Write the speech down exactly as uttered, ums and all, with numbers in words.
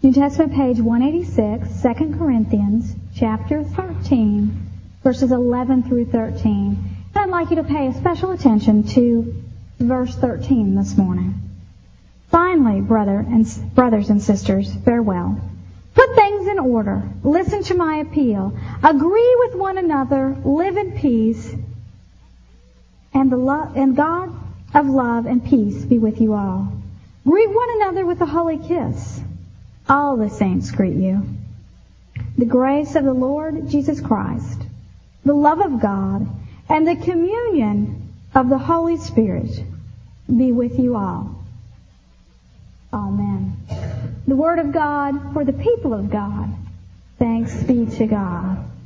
New Testament page one eighty-six, Second Corinthians chapter thirteen, verses eleven through thirteen. And I'd like you to pay special attention to verse thirteen this morning. Finally, brother and brothers and sisters, farewell. Put things in order. Listen to my appeal. Agree with one another. Live in peace. And the lo- and God of love and peace be with you all. Greet one another with a holy kiss. All the saints greet you. The grace of the Lord Jesus Christ, the love of God, and the communion of the Holy Spirit be with you all. Amen. The Word of God for the people of God. Thanks be to God.